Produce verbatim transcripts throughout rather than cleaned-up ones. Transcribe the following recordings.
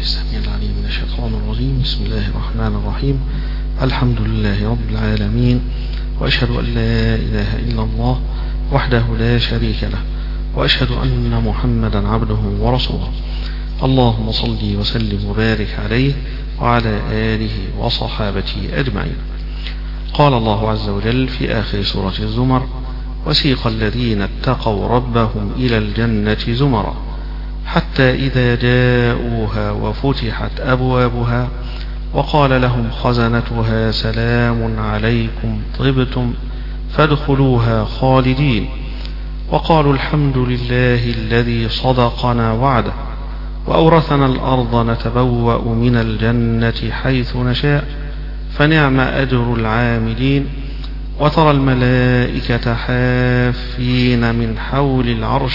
السميع العليم من الشيطان الرجيم. بسم الله الرحمن الرحيم. الحمد لله رب العالمين، وأشهد أن لا إله إلا الله وحده لا شريك له، وأشهد أن محمدا عبده ورسوله. اللهم صل وسلم وبارك عليه وعلى آله وصحابته أجمعين. قال الله عز وجل في آخر سورة الزمر: وسيق الذين اتقوا ربهم إلى الجنة زمرا حتى إذا جاءوها وفتحت أبوابها وقال لهم خزنتها سلام عليكم طبتم فادخلوها خالدين وقالوا الحمد لله الذي صدقنا وعده وأورثنا الأرض نتبوأ من الجنة حيث نشاء فنعم أجر العاملين. وترى الملائكة حافين من حول العرش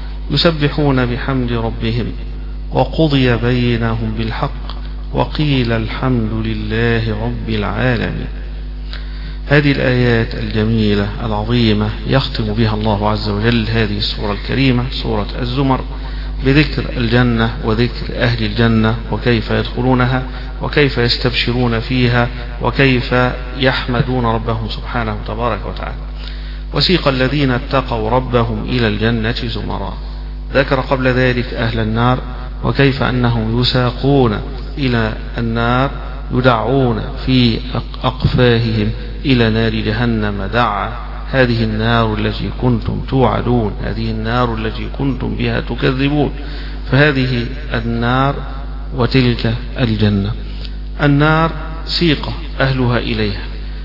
يسبحون بحمد ربهم وقضي بينهم بالحق وقيل الحمد لله رب العالمين. هذه الآيات الجميلة العظيمة يختم بها الله عز وجل هذه السورة الكريمة، سورة الزمر، بذكر الجنة وذكر أهل الجنة وكيف يدخلونها وكيف يستبشرون فيها وكيف يحمدون ربهم سبحانه تبارك وتعالى. وسيق الذين اتقوا ربهم إلى الجنة زمرا، ذكر قبل ذلك أهل النار وكيف أنهم يساقون إلى النار، يدعون في أقفاههم إلى نار جهنم دعا، هذه النار التي كنتم توعدون، هذه النار التي كنتم بها تكذبون. فهذه النار وتلك الجنة. النار سيق أهلها إليها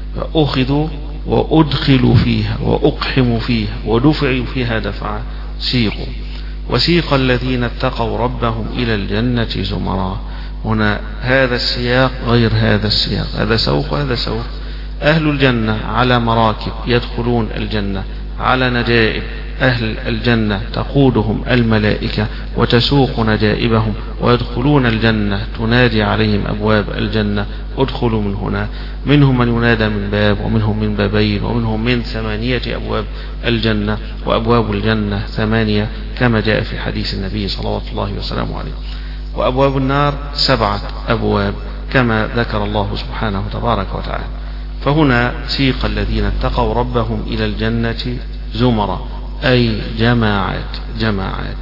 فأخذوا وأدخلوا فيها وأقحموا فيها ودفعوا فيها دفعا سيقوا. وسيق الذين اتقوا ربهم إلى الجنة زمرا، هنا هذا السياق غير هذا السياق، هذا سوق وهذا سوق. أهل الجنة على مراكب يدخلون الجنة، على نجائب. أهل الجنة تقودهم الملائكة وتسوق نجائبهم ويدخلون الجنة، تنادي عليهم أبواب الجنة: ادخلوا من هنا. منهم من ينادى من باب، ومنهم من بابين، ومنهم من ثمانية أبواب الجنة، وأبواب الجنة ثمانية كما جاء في حديث النبي صلوات الله وسلامه عليه. وأبواب النار سبعة أبواب كما ذكر الله سبحانه تبارك وتعالى. فهنا سيق الذين اتقوا ربهم إلى الجنة زمرا، أي جماعات جماعات،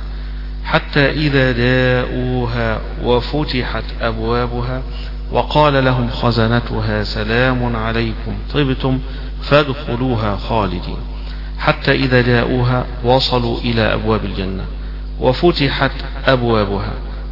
حتى إذا جاءوها وفتحت أبوابها وقال لهم خزنتها سلام عليكم طبتم فادخلوها خالدين. حتى إذا جاءوها وصلوا إلى أبواب الجنة وفتحت أبوابها،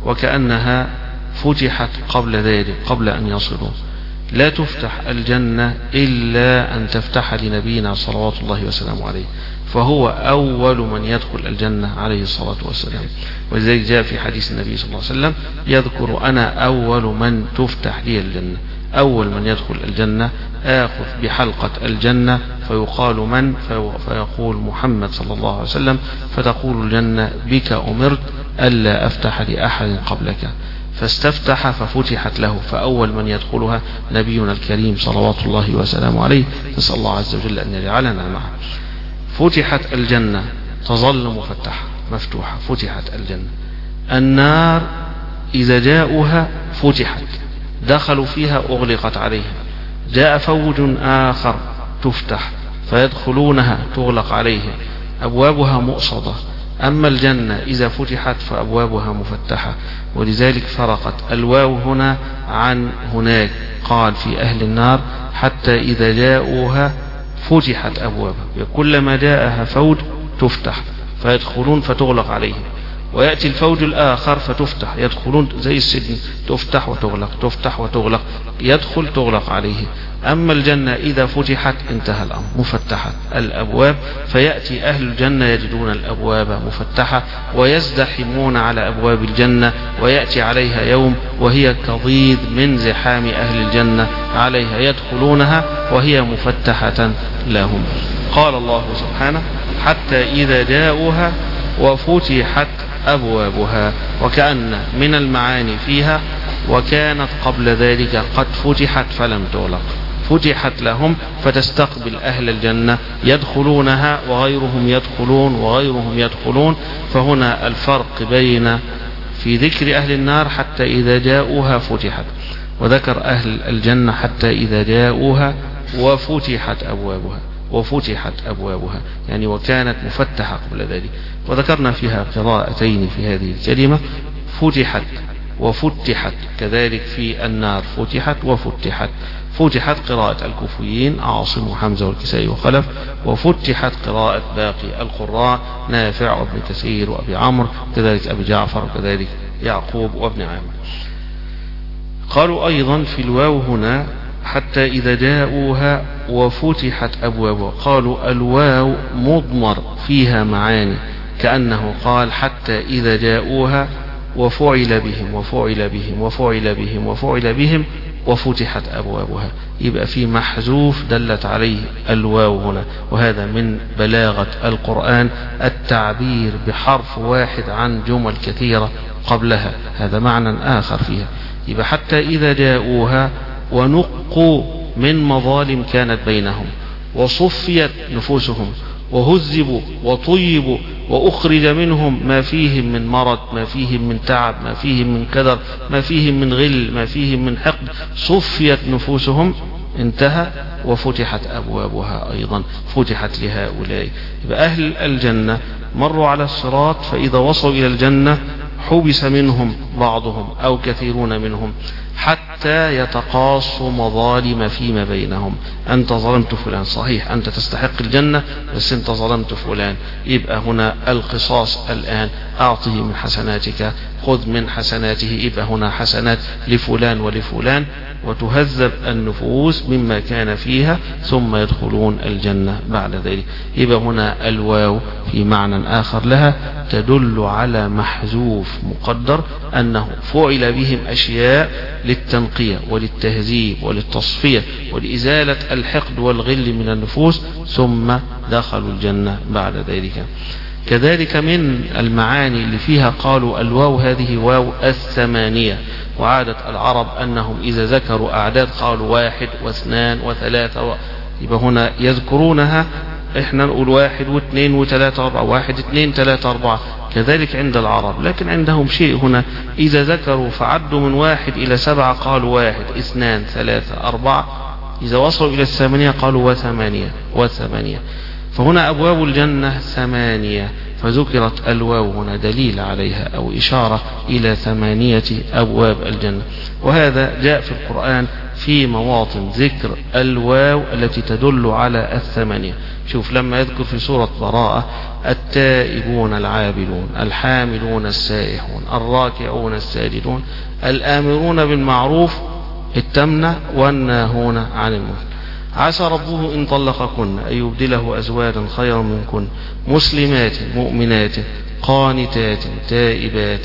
وكأنها فتحت قبل ذلك قبل أن يصلوا. لا تفتح الجنة إلا أن تفتح لنبينا صلوات الله وسلامه عليه، فهو أول من يدخل الجنة عليه الصلاة والسلام. ولذلك جاء في حديث النبي صلى الله عليه وسلم يذكر: أنا أول من تفتح لي الجنة. أول من يدخل الجنة آخذ بحلقة الجنة فيقال من؟ فيقول محمد صلى الله عليه وسلم، فتقول الجنة: بك أمرت ألا أفتح لأحد قبلك. فاستفتح ففتحت له، فأول من يدخلها نبينا الكريم صلوات الله وسلامه عليه، نسأل الله عز وجل أن يجعلنا معه. فتحت الجنة تظل مفتحة مفتوحة، فتحت الجنة. النار إذا جاءوها فتحت، دخلوا فيها أغلقت عليها. جاء فوج آخر تفتح فيدخلونها تغلق عليهم، أبوابها مؤصدة. أما الجنة إذا فتحت فأبوابها مفتحة. ولذلك فرقت الواو هنا عن هناك، قال في أهل النار: حتى إذا جاءوها فتحت أبوابها، كلما جاءها فوج تفتح فيدخلون فتغلق عليهم، ويأتي الفوج الآخر فتفتح، يدخلون زي السجن، تفتح وتغلق تفتح وتغلق، يدخل تغلق عليه. أما الجنة إذا فتحت انتهى الأمر، مفتحة الأبواب، فيأتي أهل الجنة يجدون الأبواب مفتحة ويزدحمون على أبواب الجنة، ويأتي عليها يوم وهي كضيض من زحام أهل الجنة عليها، يدخلونها وهي مفتحة لهم. قال الله سبحانه: حتى إذا جاءوها وفتحت أبوابها، وكأن من المعاني فيها وكانت قبل ذلك قد فتحت فلم تغلق، فتحت لهم فتستقبل أهل الجنة، يدخلونها وغيرهم يدخلون وغيرهم يدخلون. فهنا الفرق بين في ذكر أهل النار حتى إذا جاءوها فتحت، وذكر أهل الجنة حتى إذا جاءوها وفتحت أبوابها وفتحت أبوابها يعني وكانت مفتحة قبل ذلك. وذكرنا فيها قراءتين في هذه الكلمة، فتحت وفتحت، كذلك في النار فتحت وفتحت. فتحت قراءة الكوفيين عاصم وحمزة والكسائي وخلف، وفتحت قراءة باقي القراء نافع وابن كثير وأبي عمرو، كذلك أبي جعفر وكذلك يعقوب وابن عامر. قالوا أيضا في الواو هنا حتى إذا جاءوها وفتحت أبوابها، قالوا الواو مضمر فيها معاني، كأنه قال حتى إذا جاءوها وفعل بهم وفعل بهم وفعل بهم وفعل بهم وفتحت أبوابها، يبقى في محذوف دلت عليه الواو هنا. وهذا من بلاغة القرآن التعبير بحرف واحد عن جمل كثيرة قبلها، هذا معنى آخر فيها. يبقى حتى إذا جاءوها ونقوا من مظالم كانت بينهم، وصفيت نفوسهم، وهذبوا وطيبوا، وأخرج منهم ما فيهم من مرض، ما فيهم من تعب، ما فيهم من كدر، ما فيهم من غل، ما فيهم من حقد، صفيت نفوسهم، انتهى، وفتحت أبوابها أيضا، فتحت لهؤلاء. يبقى أهل الجنة مروا على الصراط، فإذا وصلوا إلى الجنة حبس منهم بعضهم أو كثيرون منهم حتى يتقاصوا مظالم فيما بينهم. أنت ظلمت فلان، صحيح أنت تستحق الجنة بس أنت ظلمت فلان، يبقى هنا القصاص الآن، أعطه من حسناتك خذ من حسناته، يبقى هنا حسنات لفلان ولفلان، وتهذب النفوس مما كان فيها ثم يدخلون الجنة بعد ذلك. يبقى هنا الواو في معنى آخر لها تدل على محذوف مقدر، أنه فعل بهم أشياء للتنقية وللتهذيب وللتصفية ولإزالة الحقد والغل من النفوس، ثم دخلوا الجنة بعد ذلك. كذلك من المعاني اللي فيها قالوا الواو هذه واو الثمانية، وعادة العرب أنهم إذا ذكروا أعداد قالوا واحد واثنان وثلاثة و... يبقى هنا يذكرونها، إحنا نقول واحد واثنين وثلاثة وأربعة، واحد اثنين ثلاثة أربعة، كذلك عند العرب. لكن عندهم شيء هنا، إذا ذكروا فعدوا من واحد إلى سبعة قالوا واحد اثنان ثلاثة أربعة، إذا وصلوا إلى الثمانية قالوا وثمانية وثمانية. فهنا أبواب الجنة ثمانية، فذكرت الواو هنا دليل عليها أو إشارة إلى ثمانية أبواب الجنة. وهذا جاء في القرآن في مواطن ذكر الواو التي تدل على الثمانية. شوف لما يذكر في سورة براءة التائبون العابدون الحاملون السائحون الراكعون الساجدون الآمرون بالمعروف التمنع والناهون عن المنكر، عسى ربه إن طلقكن أن يبدله أزواجا خيرا منكن مسلمات مؤمنات قانتات تائبات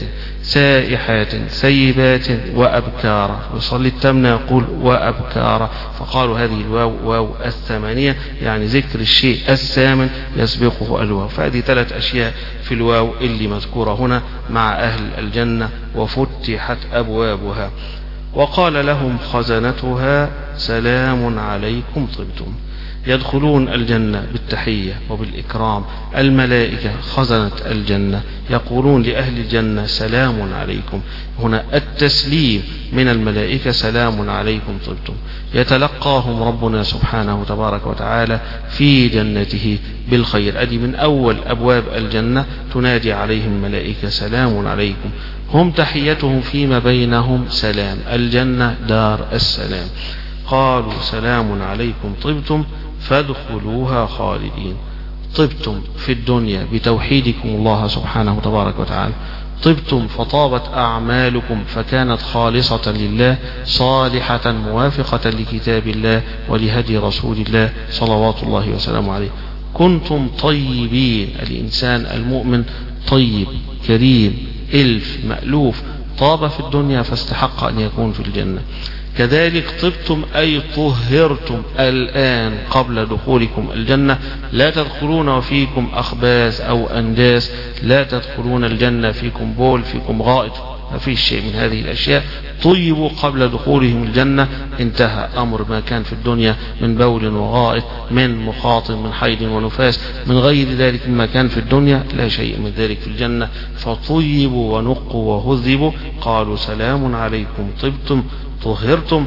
سائحات سيبات وأبكارا. يصلي التمنى يقول وأبكارا، فقالوا هذه الواو واو الثمانية، يعني ذكر الشيء الثامن يسبقه الواو. فهذه ثلاث أشياء في الواو اللي مذكورة هنا مع أهل الجنة، وفتحت أبوابها. وقال لهم خزنتها سلام عليكم طبتم. يدخلون الجنة بالتحية وبالإكرام، الملائكة خزنة الجنة يقولون لأهل الجنة سلام عليكم. هنا التسليم من الملائكة سلام عليكم طبتم، يتلقاهم ربنا سبحانه تبارك وتعالى في جنته بالخير. أدي من أول أبواب الجنة تنادي عليهم ملائكة سلام عليكم، هم تحيتهم فيما بينهم سلام، الجنة دار السلام. قالوا سلام عليكم طبتم فادخلوها خالدين. طبتم في الدنيا بتوحيدكم الله سبحانه تبارك وتعالى، طبتم فطابت أعمالكم فكانت خالصة لله صالحة موافقة لكتاب الله ولهدي رسول الله صلوات الله وسلامه عليه. كنتم طيبين، الإنسان المؤمن طيب كريم إلف مألوف، طاب في الدنيا فاستحق أن يكون في الجنة. كذلك طبتم أي طهرتم الآن قبل دخولكم الجنة، لا تدخلون وفيكم أخباث أو أنجاس، لا تدخلون الجنة فيكم بول فيكم غائط ما فيش شيء من هذه الأشياء. طيبوا قبل دخولهم الجنة، انتهى أمر ما كان في الدنيا من بول وغائط، من مخاط، من حيض ونفاس، من غير ذلك مما كان في الدنيا، لا شيء من ذلك في الجنة. فطيبوا ونقوا وهذبوا، قالوا سلام عليكم طبتم طهرتم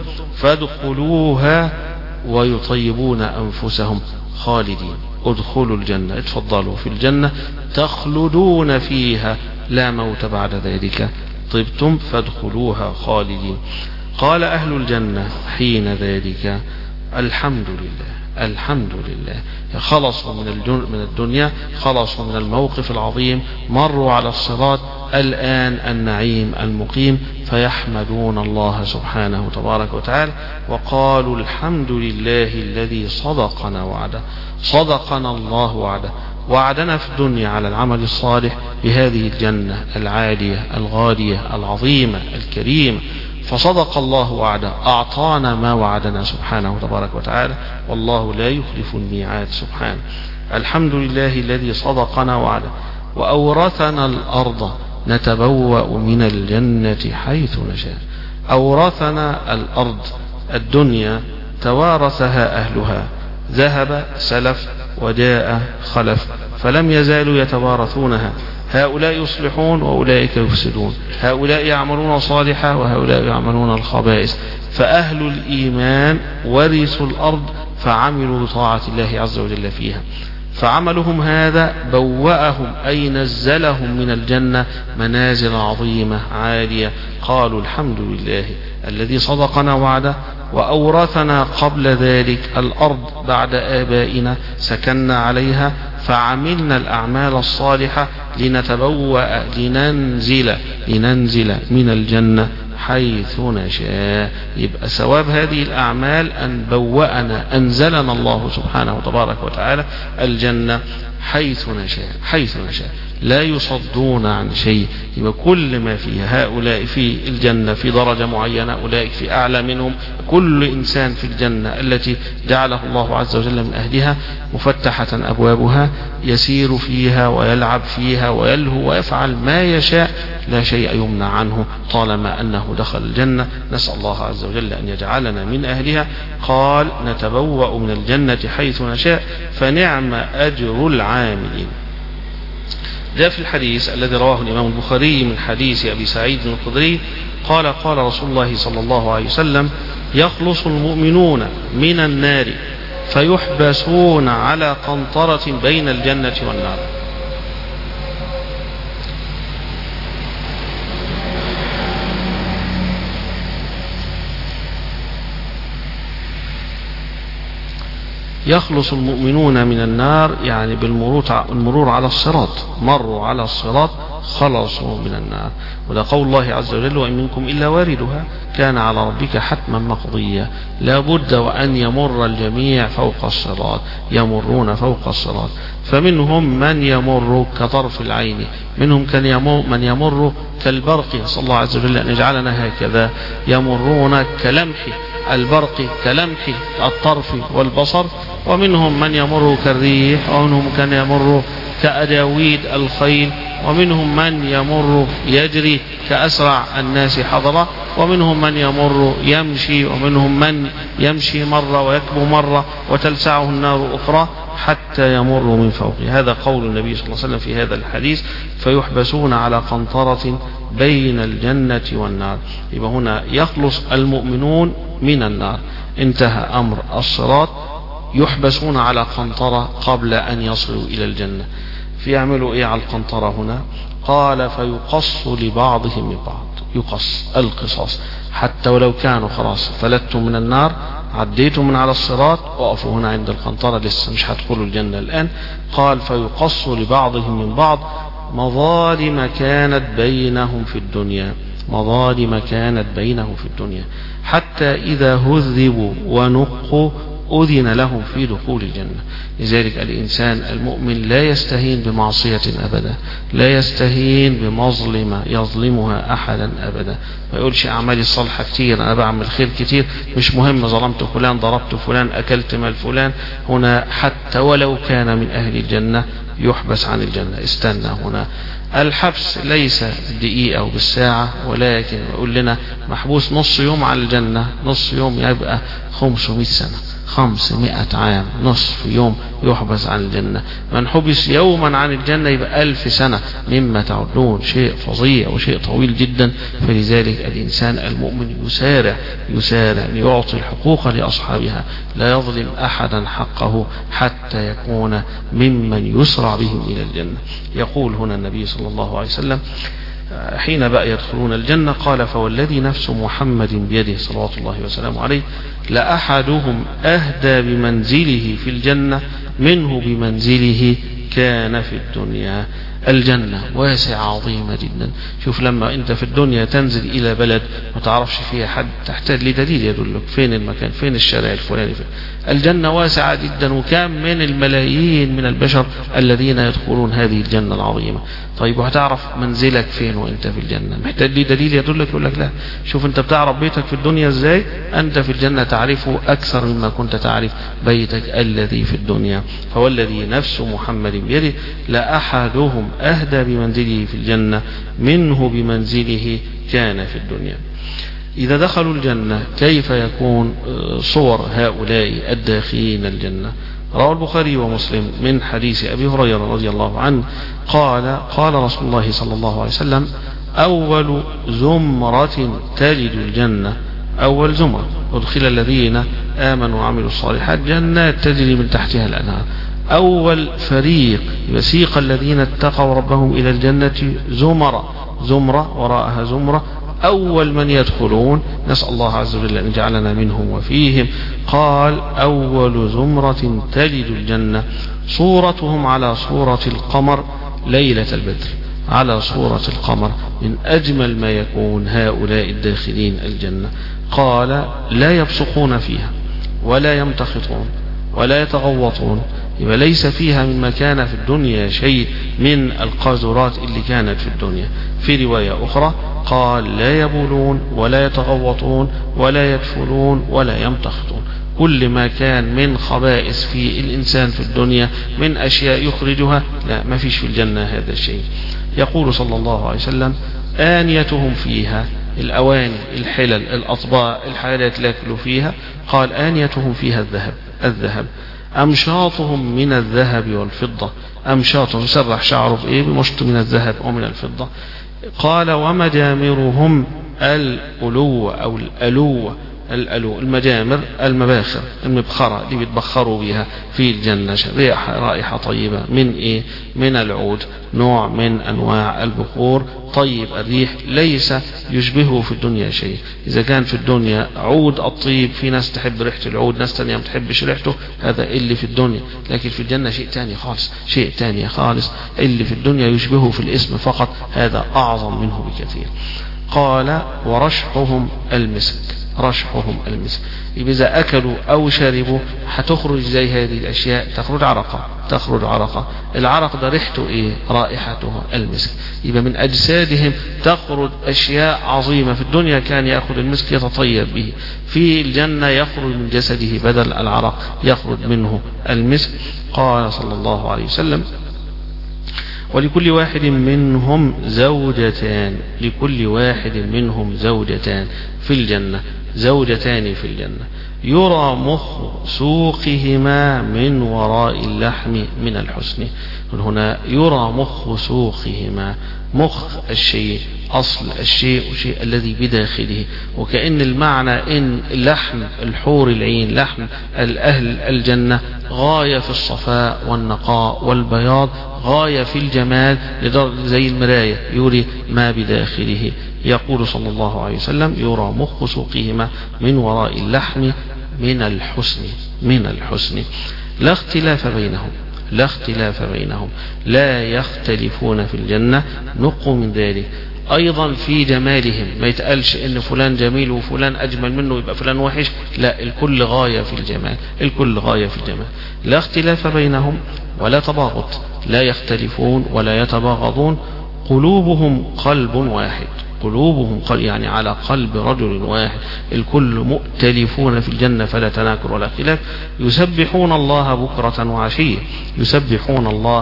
فادخلوها ويطيبون أنفسهم خالدين. ادخلوا الجنة، اتفضلوا في الجنة، تخلدون فيها لا موت بعد ذلك، طبتم فادخلوها خالدين. قال أهل الجنة حين ذلك الحمد لله، الحمد لله. خلصوا من الدنيا، خلصوا من الموقف العظيم، مروا على الصراط، الآن النعيم المقيم، فيحمدون الله سبحانه تبارك وتعالى وقالوا الحمد لله الذي صدقنا وعده. صدقنا الله وعده، وعدنا في الدنيا على العمل الصالح بهذه الجنة العالية الغالية العظيمة الكريمة، فصدق الله وعده، أعطانا ما وعدنا سبحانه تبارك وتعالى، والله لا يخلف الميعاد سبحانه. الحمد لله الذي صدقنا وعده وأورثنا الأرض نتبوأ من الجنة حيث نشاء. أورثنا الأرض، الدنيا توارثها أهلها، ذهب سلف وجاء خلف، فلم يزالوا يتوارثونها، هؤلاء يصلحون وأولئك يفسدون، هؤلاء يعملون صالحا وهؤلاء يعملون الخبائث. فأهل الإيمان ورثوا الأرض فعملوا بطاعة الله عز وجل فيها، فعملهم هذا بوأهم أي نزلهم من الجنة منازل عظيمة عالية. قالوا الحمد لله الذي صدقنا وعده وأورثنا قبل ذلك الأرض بعد آبائنا، سكننا عليها فعملنا الأعمال الصالحة لنتبوأ لننزل لننزل من الجنة حيث نشاء. يبقى ثواب هذه الأعمال أن بوأنا، أنزلنا الله سبحانه وتبارك وتعالى الجنة حيث نشاء، حيث نشاء، لا يصدون عن شيء. يبقى كل ما فيها، هؤلاء في الجنة في درجة معينة، أولئك في أعلى منهم، كل إنسان في الجنة التي جعله الله عز وجل من أهلها مفتحة أبوابها، يسير فيها ويلعب فيها ويلهو ويفعل ما يشاء، لا شيء يمنع عنه طالما أنه دخل الجنة. نسأل الله عز وجل أن يجعلنا من أهلها. قال نتبوأ من الجنة حيث نشاء فنعم أجر العاملين. جاء في الحديث الذي رواه الإمام البخاري من حديث أبي سعيد الخدري قال قال رسول الله صلى الله عليه وسلم يخلص المؤمنون من النار فيحبسون على قنطرة بين الجنة والنار. يخلص المؤمنون من النار يعني بالمرور على الصراط، مروا على الصراط خلصوا من النار. وده قول الله عز وجل وإن منكم إلا واردها كان على ربك حتما مقضيا. لا بد وأن يمر الجميع فوق الصراط، يمرون فوق الصراط، فمنهم من يمر كطرف العين، منهم كان يمر من يمر كالبرق، صلى الله عز وجل أن يجعلنا هكذا، يمرون كلمح البرق كلمح الطرف والبصر، ومنهم من يمر كالريح، ومنهم كان يمر كأداويد الخيل، ومنهم من يمر يجري كأسرع الناس حضرة، ومنهم من يمر يمشي، ومنهم من يمشي مرة ويكبو مرة وتلسعه النار أخرى حتى يمر من فوقه. هذا قول النبي صلى الله عليه وسلم في هذا الحديث فيحبسون على قنطرة بين الجنة والنار. يبقى هنا يخلص المؤمنون من النار، انتهى أمر الصراط، يحبسون على قنطرة قبل أن يصلوا إلى الجنة. فيعملوا إيه على القنطرة هنا؟ قال فيقص لبعضهم من بعض، يقص القصاص، حتى ولو كانوا خلاص فلتوا من النار، عديتوا من على الصراط، وقفوا هنا عند القنطرة لسه مش هتدخلوا الجنة الآن. قال فيقص لبعضهم من بعض مظالم كانت بينهم في الدنيا، مظالم كانت بينهم في الدنيا، حتى إذا هذبوا ونقوا أذن لهم في دخول الجنة. لذلك الإنسان المؤمن لا يستهين بمعصية أبدا، لا يستهين بمظلمة يظلمها أحدا أبدا، ما يقولش أعمالي الصالحة كتير، أنا بعمل خير كتير، مش مهم ظلمت فلان، ضربت فلان، أكلت مال فلان. هنا حتى ولو كان من أهل الجنة يحبس عن الجنة. استنى هنا الحبس ليس بالدقيقة أو بالساعة، ولكن يقول لنا محبوس نص يوم على الجنة، نص يوم يبقى خمسمائة سنة، خمسمائة عام، نصف يوم يحبس عن الجنة. من حبس يوما عن الجنة يبقى ألف سنة مما تعدون، شيء فظيع وشيء طويل جدا. فلذلك الإنسان المؤمن يسارع يسارع ليعطي الحقوق لأصحابها، لا يظلم أحدا حقه حتى يكون ممن يسرع بهم إلى الجنة. يقول هنا النبي صلى الله عليه وسلم حين بقى يدخلون الجنة قال: فوالذي نفس محمد بيده صلوات الله وسلامه عليه لأحدهم أهدى بمنزله في الجنة منه بمنزله كان في الدنيا. الجنة واسعة عظيمة جدا. شوف لما انت في الدنيا تنزل الى بلد ما تعرفش فيها حد، تحتاج لدليل يدلك فين المكان، فين الشارع الفلاني. فين الجنة واسعة جدا، وكم من الملايين من البشر الذين يدخلون هذه الجنة العظيمة. طيب وهتعرف منزلك فين وانت في الجنة؟ محتاج لي دليل يدلك؟ يقول لك لا. شوف انت بتعرف بيتك في الدنيا ازاي، انت في الجنة تعرفه اكثر مما كنت تعرف بيتك الذي في الدنيا. فوالذي نفس محمد بيده لأحدهم أهدى بمنزله في الجنة منه بمنزله كان في الدنيا. إذا دخلوا الجنة كيف يكون صور هؤلاء الداخلين الجنة؟ روى البخاري ومسلم من حديث أبي هريرة رضي الله عنه قال: قال رسول الله صلى الله عليه وسلم: أول زمرة تلد الجنة، أول زمرة أدخل الذين آمنوا وعملوا الصالحات جنات تجري من تحتها الأنهار. أول فريق يسيق الذين اتقوا ربهم إلى الجنة زمرة، زمرة وراءها زمرة، أول من يدخلون نسأل الله عز وجل أن يجعلنا منهم وفيهم. قال: أول زمرة تلد الجنة صورتهم على صورة القمر ليلة البدر، على صورة القمر. من أجمل ما يكون هؤلاء الداخلين الجنة. قال: لا يبصقون فيها ولا يمتخطون ولا يتغوطون، يبقى ليس فيها مما كان في الدنيا شيء من القاذورات اللي كانت في الدنيا. في رواية أخرى قال: لا يبولون ولا يتغوطون ولا يدفلون ولا يمتخطون. كل ما كان من خبائث في الإنسان في الدنيا من أشياء يخرجها، لا، ما فيش في الجنة هذا الشيء. يقول صلى الله عليه وسلم: آنيتهم فيها، الأواني، الحلل، الأطباق، الحاجات اللي يأكلوا فيها. قال: آنيتهم فيها الذهب، الذهب. أمشاطهم من الذهب والفضة، أمشاطهم سرح شعره بإيه؟ بمشط من الذهب أو من الفضة. قال: ومجامرهم الألوة أو الألوة، الألو المجامر المباخر، المبخرة اللي بيتبخروا بها في الجنة، رائحة طيبة من إيه؟ من العود، نوع من أنواع البخور طيب الريح، ليس يشبهه في الدنيا شيء. إذا كان في الدنيا عود الطيب، في ناس تحب ريحة العود، ناس تانية ما تحبش ريحته، هذا اللي في الدنيا. لكن في الجنة شيء تاني خالص، شيء تاني خالص. اللي في الدنيا يشبهه في الاسم فقط، هذا أعظم منه بكثير. قال: ورشحهم المسك، رشحهم المسك. إذا أكلوا أو شربوا هتخرج زي هذه الأشياء، تخرج عرقة، تخرج عرقة. العرق ده ريحته إيه؟ رائحته المسك. يبقى من أجسادهم تخرج أشياء عظيمة. في الدنيا كان يأخذ المسك يتطيب به، في الجنة يخرج من جسده بدل العرق يخرج منه المسك. قال صلى الله عليه وسلم: ولكل واحد منهم زوجتان، لكل واحد منهم زوجتان في الجنة، زوجتان في الجنة. يرى مخ سوقهما من وراء اللحم من الحسن. هنا يرى مخ سوقهما، مخ الشيء، أصل الشيء وشيء الذي بداخله. وكأن المعنى إن لحم الحور العين، لحم الأهل الجنة غاية في الصفاء والنقاء والبياض، غاية في الجمال، لدرجة زي المراية يري ما بداخله. يقول صلى الله عليه وسلم: يرى مخ سوقهما من وراء اللحم من الحسن، من الحسن. لا اختلاف بينهم، لا اختلاف بينهم، لا يختلفون في الجنة. نقوا من ذلك أيضا في جمالهم، ما يتقالش إن فلان جميل وفلان أجمل منه يبقى فلان وحش، لا، الكل غاية في الجمال، الكل غاية في الجمال. لا اختلاف بينهم ولا تباغض، لا يختلفون ولا يتباغضون. قلوبهم قلب واحد، قلوبهم قل يعني على قلب رجل واحد، الكل مؤتلفون في الجنة فلا تناكر ولا خلاف. يسبحون الله بكرة وعشية، يسبحون الله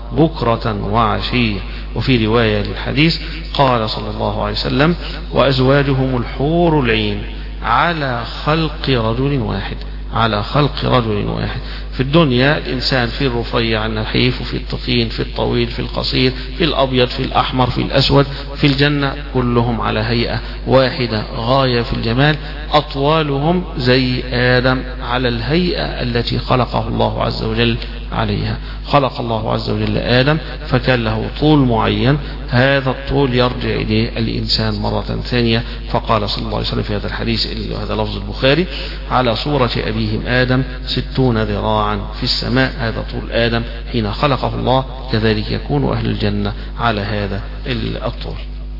بكرة وعشية. وفي رواية للحديث قال صلى الله عليه وسلم: وأزواجهم الحور العين على خلق رجل واحد، على خلق رجل واحد. في الدنيا الإنسان في الرفيع النحيف، وفي التخين، في الطويل، في القصير، في الأبيض، في الأحمر، في الأسود. في الجنة كلهم على هيئة واحدة غاية في الجمال، أطوالهم زي آدم على الهيئة التي خلقه الله عز وجل عليها. خلق الله عز وجل آدم فكان له طول معين، هذا الطول يرجع إليه الإنسان مرة ثانية. فقال صلى الله عليه وسلم في هذا الحديث، هذا لفظ البخاري: على صورة أبيهم آدم ستون ذراعا في السماء. هذا طول آدم حين خلقه الله، كذلك يكون أهل الجنة على هذا الطول.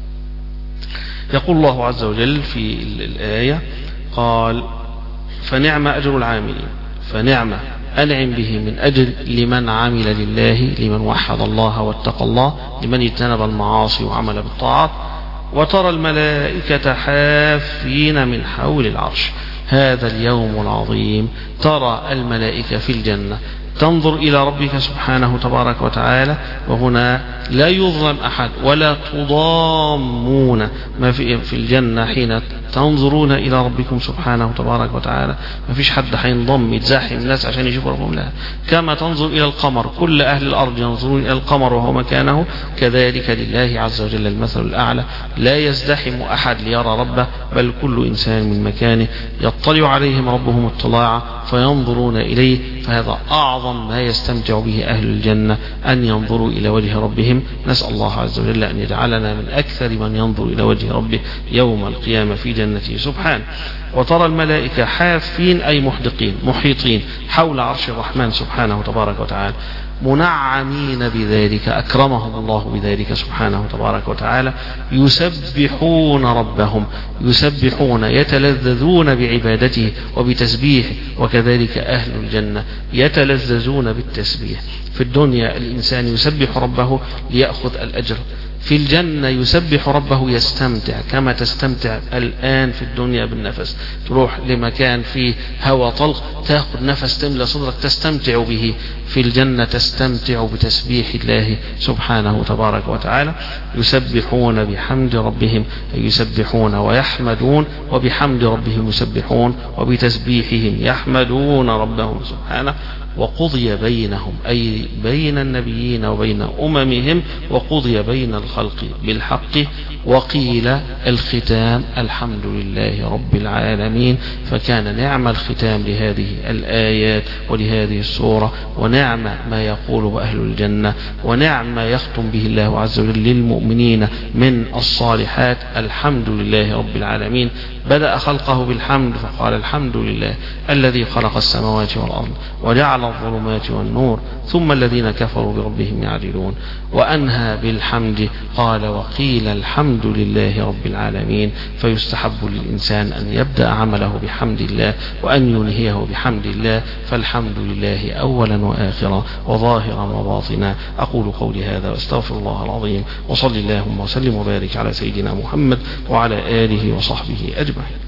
يقول الله عز وجل في الآية: قال: فنعم أجر العاملين، فنعم أنعم به من أجر لمن عمل لله، لمن وحد الله واتقى الله، لمن اجتنب المعاصي وعمل بالطاعات. وترى الملائكة حافين من حول العرش هذا اليوم العظيم. ترى الملائكة في الجنة تنظر إلى ربك سبحانه تبارك وتعالى، وهنا لا يظلم أحد ولا تضامون. ما في في الجنة حين تنظرون إلى ربكم سبحانه تبارك وتعالى ما فيش حد حينضم يتزاحم الناس عشان يشوفوا ربهم، لا. كما تنظر إلى القمر، كل أهل الأرض ينظرون إلى القمر وهو مكانه، كذلك لله عز وجل المثل الأعلى. لا يزدحم أحد ليرى ربه، بل كل إنسان من مكانه يطلع عليهم ربهم اطلاعا فينظرون إليه. فهذا أعظم ما يستمتع به أهل الجنة، أن ينظروا إلى وجه ربهم. نسأل الله عز وجل أن يجعلنا من أكثر من ينظر إلى وجه ربه يوم القيامة في جنته سبحانه. وترى الملائكة حافين أي محدقين محيطين حول عرش الرحمن سبحانه تبارك وتعالى، منعمين بذلك، أكرمهم الله بذلك سبحانه تبارك وتعالى، يسبحون ربهم، يسبحون يتلذذون بعبادته وبتسبيحه. وكذلك أهل الجنة يتلذذون بالتسبيح. في الدنيا الإنسان يسبح ربه ليأخذ الأجر، في الجنة يسبح ربه يستمتع كما تستمتع الآن في الدنيا بالنفس. تروح لمكان فيه هواء طلق تأخذ نفس تملى صدرك تستمتع به، في الجنة تستمتع بتسبيح الله سبحانه تبارك وتعالى. يسبحون بحمد ربهم، أي يسبحون ويحمدون، وبحمد ربهم يسبحون، وبتسبيحهم يحمدون ربهم سبحانه. وقضي بينهم أي بين النبيين وبين أممهم، وقضي بين الخلق بالحق. وقيل الختام الحمد لله رب العالمين. فكان نعم الختام لهذه الآيات ولهذه السورة، ونعم ما يقول أهل الجنة، ونعم ما يختم به الله عز وجل للمؤمنين من الصالحات. الحمد لله رب العالمين. بدأ خلقه بالحمد فقال: الحمد لله الذي خلق السماوات والأرض وجعل الظلمات والنور ثم الذين كفروا بربهم يعدلون. وأنهى بالحمد قال: وقيل الحمد لله رب العالمين. فيستحب للإنسان أن يبدأ عمله بحمد الله وأن ينهيه بحمد الله، فالحمد لله أولا وآخرا وظاهرا وباطنا. أقول قولي هذا واستغفر الله العظيم، وصلي اللهم وسلم وبارك على سيدنا محمد وعلى آله وصحبه أجمعين.